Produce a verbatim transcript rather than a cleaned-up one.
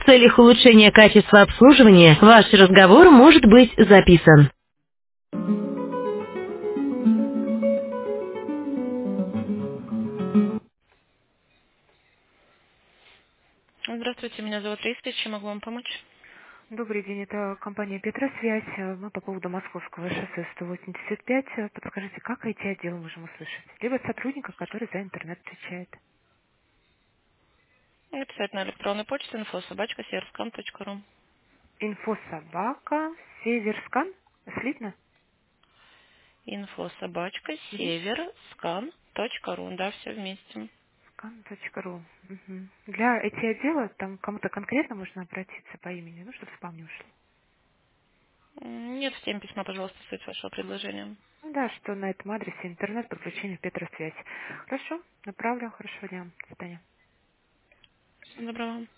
целях улучшения качества обслуживания ваш разговор может быть записан. Здравствуйте, меня зовут Риска, чем могу вам помочь? Добрый день, это компания Петросвязь. Э, Мы по поводу Московского шоссе сто восемьдесят пять. Э, Подскажите, как I T-отдел можем услышать? Либо сотрудника, который за интернет отвечает. Написать на электронную почту info собачка северскан точка ру. Инфособака, Северскан, слитно? Info собачка Угу. северскан точка ру. Да, все вместе. Скан.ру. Угу. Для I T-отдела там кому-то конкретно можно обратиться по имени, ну, чтобы в спам не ушло. М, Нет в теме письма, пожалуйста, суть вашего предложения. Ну да, что на этом адресе интернет-подключение Петросвязь. Хорошо, направлю. Хорошего дня. До свидания. Всего доброго.